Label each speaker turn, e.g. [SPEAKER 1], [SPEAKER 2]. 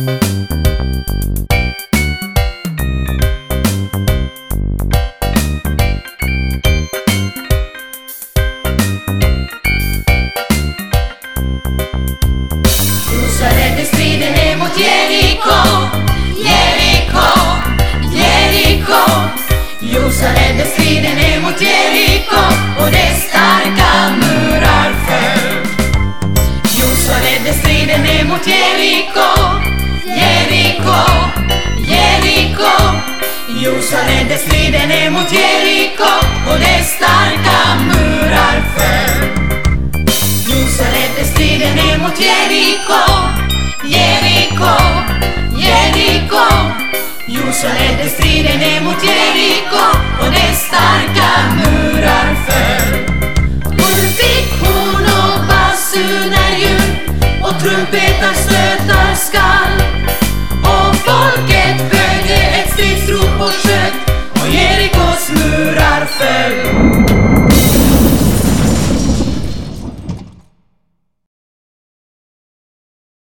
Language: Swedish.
[SPEAKER 1] Josua ledde striden ner mot Jeriko, Jeriko, Jeriko. Josua ledde striden ner mot Jeriko och dess starka murar föll. Josua ledde striden ner mot Jeriko, Jeriko, Jeriko. Josua ledde striden ner mot Jeriko och dess starka murar föll. Josua ledde striden ner mot Jeriko.